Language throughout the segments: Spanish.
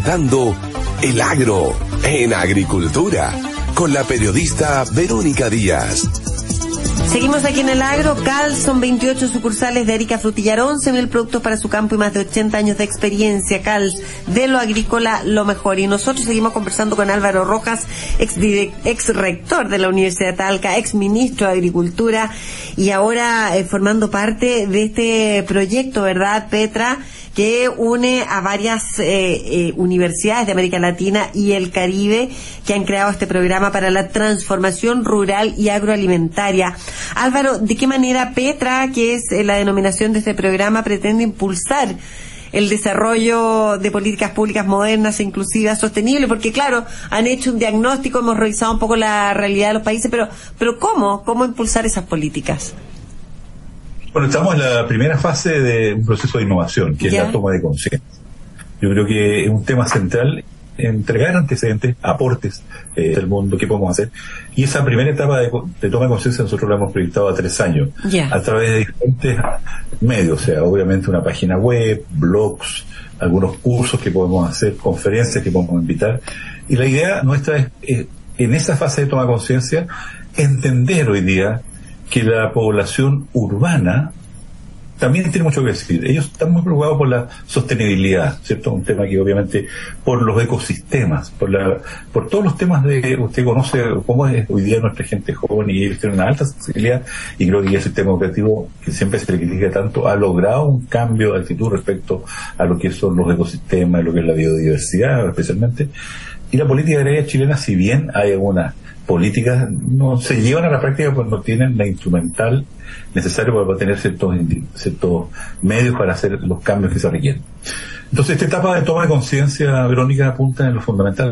presentando El Agro en Agricultura con la periodista Verónica Díaz. Seguimos aquí en El Agro. CAL son 28 sucursales de Arica Frutillar, 11.000 productos para su campo y más de 80 años de experiencia. CAL, de lo agrícola, lo mejor. Y nosotros seguimos conversando con Álvaro Rojas, ex rector de la Universidad de Talca, ex ministro de Agricultura, y ahora formando parte de este proyecto, ¿verdad, Petra?, que une a varias universidades de América Latina y el Caribe que han creado este programa para la transformación rural y agroalimentaria. Álvaro, ¿de qué manera Petra, que es la denominación de este programa, pretende impulsar el desarrollo de políticas públicas modernas e inclusivas, sostenibles? Porque claro, han hecho un diagnóstico, hemos revisado un poco la realidad de los países, pero ¿cómo impulsar esas políticas? Bueno, estamos en la primera fase de un proceso de innovación, que es la toma de conciencia. Yo creo que es un tema central entregar antecedentes, aportes del mundo, qué podemos hacer. Y esa primera etapa de toma de conciencia nosotros la hemos proyectado a 3 años, a través de diferentes medios, o sea, obviamente una página web, blogs, algunos cursos que podemos hacer, conferencias que podemos invitar. Y la idea nuestra es en esa fase de toma de conciencia, entender hoy día que la población urbana también tiene mucho que decir. Ellos están muy preocupados por la sostenibilidad, ¿cierto? Un tema que obviamente por los ecosistemas, por todos los temas usted conoce cómo es hoy día nuestra gente joven, y ellos tienen una alta sensibilidad, y creo que el sistema educativo, que siempre se le critica tanto, ha logrado un cambio de actitud respecto a lo que son los ecosistemas, lo que es la biodiversidad especialmente. Y la política agraria chilena, si bien hay algunas políticas, no se llevan a la práctica porque no tienen la instrumental necesario para tener ciertos medios para hacer los cambios que se requieren. Entonces, esta etapa de toma de conciencia, Verónica, apunta en lo fundamental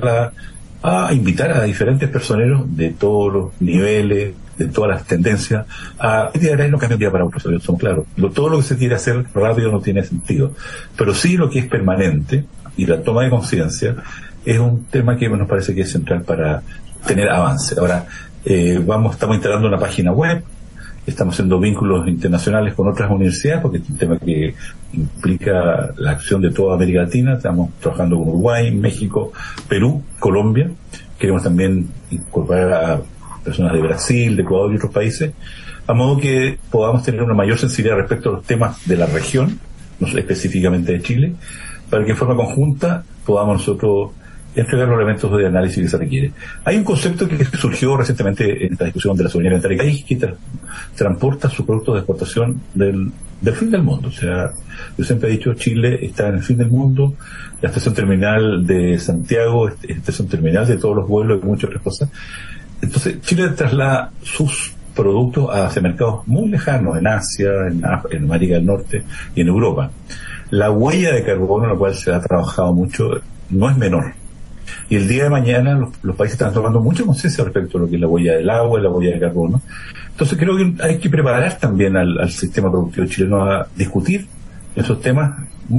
a invitar a diferentes personeros de todos los niveles, de todas las tendencias, a política no cambia un día para otro, somos claros. Todo lo que se quiere hacer rápido no tiene sentido, pero sí lo que es permanente, y la toma de conciencia es un tema que nos parece que es central para tener avance. Ahora, estamos instalando una página web, estamos haciendo vínculos internacionales con otras universidades, porque es un tema que implica la acción de toda América Latina. Estamos trabajando con Uruguay, México, Perú, Colombia. Queremos también incorporar a personas de Brasil, de Ecuador y otros países, a modo que podamos tener una mayor sensibilidad respecto a los temas de la región, no específicamente de Chile, para que en forma conjunta podamos nosotros entregar los elementos de análisis que se requiere. Hay un concepto que surgió recientemente en esta discusión de la soberanía alimentaria, que transporta sus productos de exportación del fin del mundo. O sea, yo siempre he dicho, Chile está en el fin del mundo, la estación terminal de Santiago, estación terminal de todos los vuelos y muchas otras cosas. Entonces, Chile traslada sus productos hacia mercados muy lejanos, en Asia, en América del Norte y en Europa. La huella de carbono, en la cual se ha trabajado mucho, no es menor. Y el día de mañana los países están tomando mucha conciencia respecto a lo que es la huella del agua y la huella de carbono. Entonces creo que hay que preparar también al sistema productivo chileno a discutir esos temas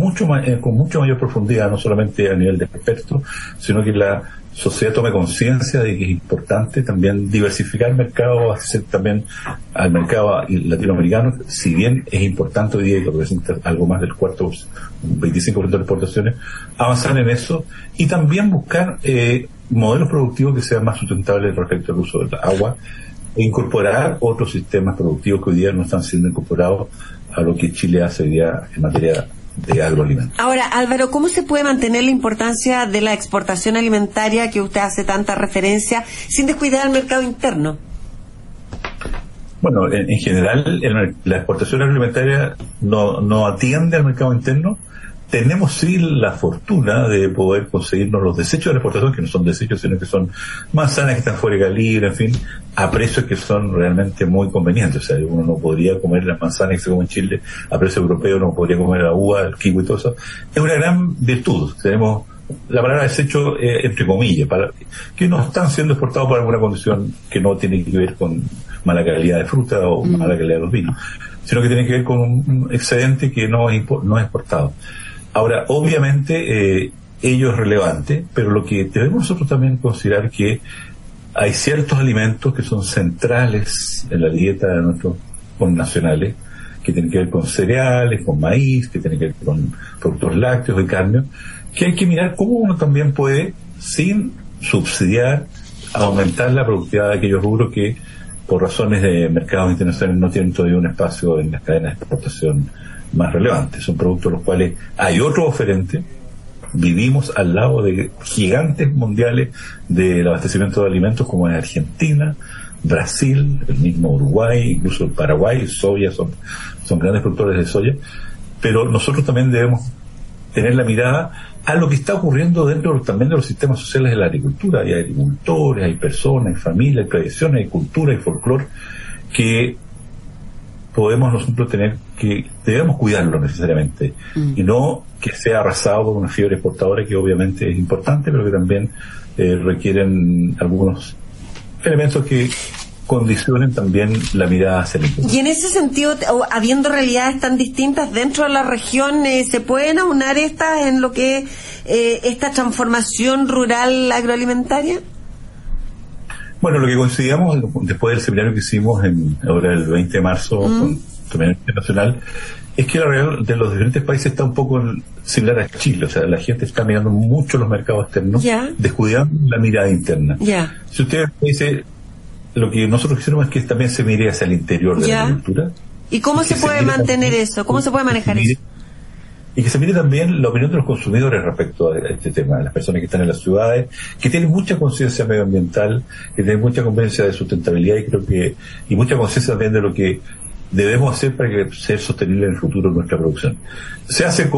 con mucho mayor profundidad, no solamente a nivel de expertos, sino que la sociedad tome conciencia de que es importante también diversificar el mercado, hacer también al mercado latinoamericano, si bien es importante hoy día, que representa algo más del cuarto, un 25% de exportaciones, avanzar en eso y también buscar modelos productivos que sean más sustentables respecto al uso del agua, e incorporar otros sistemas productivos que hoy día no están siendo incorporados a lo que Chile hace hoy día en materia de agroalimentos. Ahora, Álvaro, ¿cómo se puede mantener la importancia de la exportación alimentaria, que usted hace tanta referencia, sin descuidar el mercado interno? Bueno, en general, la exportación agroalimentaria no atiende al mercado interno. Tenemos sí la fortuna de poder conseguirnos los desechos de la exportación, que no son desechos, sino que son manzanas que están fuera de calibre, en fin, a precios que son realmente muy convenientes. O sea, uno no podría comer las manzanas que se comen en Chile a precio europeo, no podría comer la uva, el kiwi y todo eso. Es una gran virtud. Tenemos la palabra desecho, entre comillas, que no están siendo exportados por alguna condición que no tiene que ver con mala calidad de fruta o mala calidad de los vinos, sino que tiene que ver con un excedente que no es exportado. Ahora, obviamente, ello es relevante, pero lo que debemos nosotros también considerar que hay ciertos alimentos que son centrales en la dieta de nuestros connacionales, que tienen que ver con cereales, con maíz, que tienen que ver con productos lácteos y carne, que hay que mirar cómo uno también puede, sin subsidiar, aumentar la productividad de aquellos rubros que por razones de mercados internacionales no tienen todavía un espacio en las cadenas de exportación más relevantes. Son productos los cuales hay otro oferente. Vivimos al lado de gigantes mundiales del abastecimiento de alimentos como es Argentina, Brasil, el mismo Uruguay, incluso el Paraguay, soya, son grandes productores de soya, pero nosotros también debemos tener la mirada a lo que está ocurriendo dentro también de los sistemas sociales de la agricultura. Hay agricultores, hay personas, hay familias, hay tradiciones, hay cultura, hay folclore, que podemos nosotros debemos cuidarlo necesariamente, y no que sea arrasado por una fiebre exportadora que obviamente es importante, pero que también requieren algunos elementos que condicionen también la mirada hacia el futuro. Y en ese sentido, habiendo realidades tan distintas dentro de la región, ¿se pueden aunar estas en lo que esta transformación rural agroalimentaria? Bueno, lo que coincidíamos después del seminario que hicimos ahora el 20 de marzo con el Seminario Internacional, es que la realidad de los diferentes países está un poco similar a Chile. O sea, la gente está mirando mucho los mercados externos, descuidando la mirada interna. Si usted dice, lo que nosotros quisiéramos es que también se mire hacia el interior de la agricultura. ¿Y cómo se puede mantener eso? ¿Cómo se puede manejar eso? Y que se mire también la opinión de los consumidores respecto a este tema, de las personas que están en las ciudades, que tienen mucha conciencia medioambiental, que tienen mucha conciencia de sustentabilidad y mucha conciencia también de lo que debemos hacer para que sea sostenible en el futuro nuestra producción. Se hace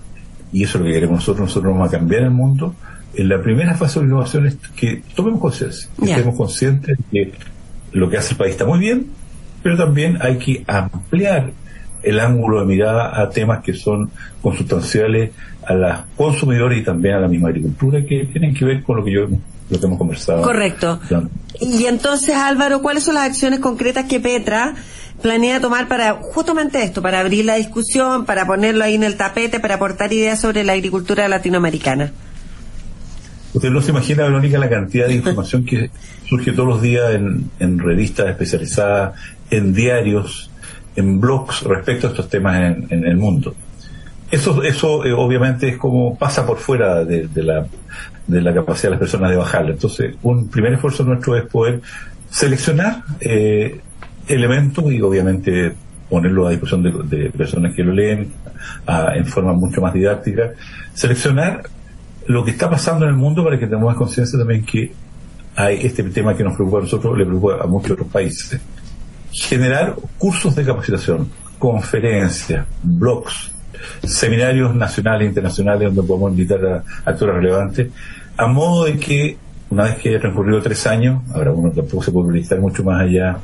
y eso es lo que queremos nosotros vamos a cambiar el mundo. En la primera fase de la innovación es que tomemos conciencia, que estemos conscientes de que lo que hace el país está muy bien, pero también hay que ampliar el ángulo de mirada a temas que son consustanciales a los consumidores y también a la misma agricultura, que tienen que ver con lo que hemos conversado. Correcto. Y entonces, Álvaro, ¿cuáles son las acciones concretas que Petra planea tomar para justamente esto, para abrir la discusión, para ponerlo ahí en el tapete, para aportar ideas sobre la agricultura latinoamericana? Usted no se imagina, Verónica, la cantidad de información que surge todos los días en revistas especializadas, en diarios, en blogs respecto a estos temas en el mundo. Eso obviamente es como pasa por fuera de la capacidad de las personas de bajarlo. Entonces, un primer esfuerzo nuestro es poder seleccionar elementos y obviamente ponerlo a disposición de personas que lo leen en forma mucho más didáctica, seleccionar lo que está pasando en el mundo para que tengamos conciencia también que hay este tema que nos preocupa a nosotros, le preocupa a muchos otros países. Generar cursos de capacitación, conferencias, blogs, seminarios nacionales e internacionales donde podemos invitar a actores relevantes, a modo de que una vez que haya transcurrido 3 años, ahora uno tampoco se puede proyectar mucho más allá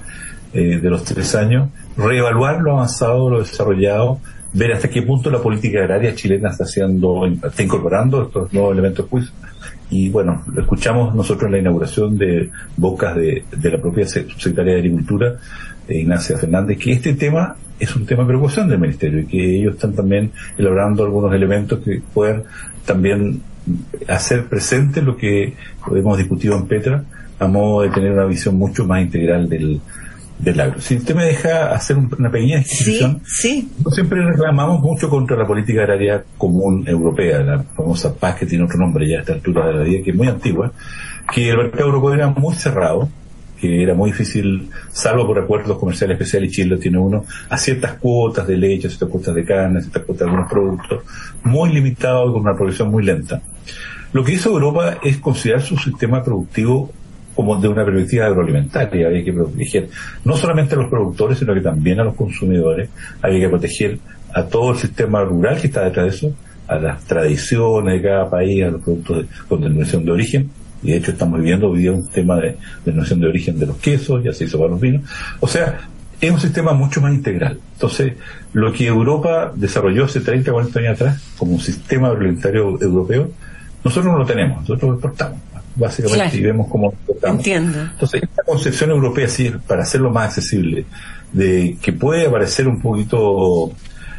de los 3 años, reevaluar lo avanzado, lo desarrollado, ver hasta qué punto la política agraria chilena está incorporando estos nuevos elementos de juicio. Y bueno, lo escuchamos nosotros en la inauguración de bocas de la propia subsecretaria de Agricultura, Ignacia Fernández, que este tema es un tema de preocupación del Ministerio y que ellos están también elaborando algunos elementos que puedan también hacer presente lo que hemos discutido en Petra, a modo de tener una visión mucho más integral del agro. Si usted me deja hacer una pequeña descripción, nosotros siempre reclamamos mucho contra la política agraria común europea, la famosa PAC, que tiene otro nombre ya a esta altura de la vida, que es muy antigua, que el mercado europeo era muy cerrado, que era muy difícil, salvo por acuerdos comerciales especiales, y Chile tiene uno, a ciertas cuotas de leche, a ciertas cuotas de carne, a ciertas cuotas de algunos productos, muy limitado y con una producción muy lenta. Lo que hizo Europa es considerar su sistema productivo como de una perspectiva agroalimentaria. Había que proteger no solamente a los productores, sino que también a los consumidores. Había que proteger a todo el sistema rural que está detrás de eso, a las tradiciones de cada país, a los productos con denominación de origen. Y de hecho estamos viviendo hoy día un tema de denominación de origen de los quesos, ya se hizo para los vinos. O sea, es un sistema mucho más integral. Entonces, lo que Europa desarrolló hace 30, 40 años atrás como un sistema agroalimentario europeo, nosotros no lo tenemos, nosotros lo exportamos básicamente, y vemos cómo exportamos. Entiendo. Entonces, esta concepción europea, sí, para hacerlo más accesible, de que puede parecer un poquito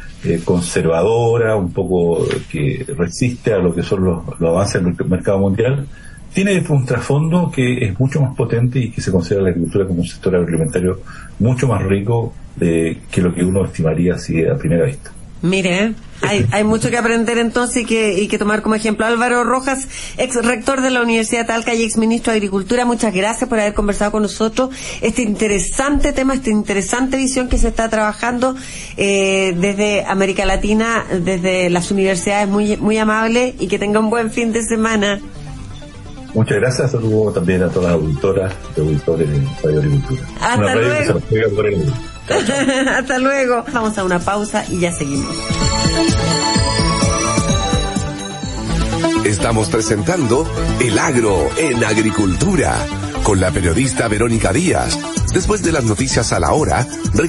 conservadora, un poco que resiste a lo que son los avances del mercado mundial, tiene un trasfondo que es mucho más potente y que se considera la agricultura como un sector agroalimentario mucho más rico que lo que uno estimaría así a primera vista. Mire, hay mucho que aprender entonces y que tomar como ejemplo. Álvaro Rojas, ex rector de la Universidad de Talca y ex ministro de Agricultura, muchas gracias por haber conversado con nosotros este interesante tema, esta interesante visión que se está trabajando desde América Latina, desde las universidades, muy amable, y que tenga un buen fin de semana. Muchas gracias, saludo también a todas las auditoras y auditores de Radio Agricultura. Hasta luego. Hasta luego. Vamos a una pausa y ya seguimos. Estamos presentando El Agro en Agricultura con la periodista Verónica Díaz. Después de las noticias a la hora,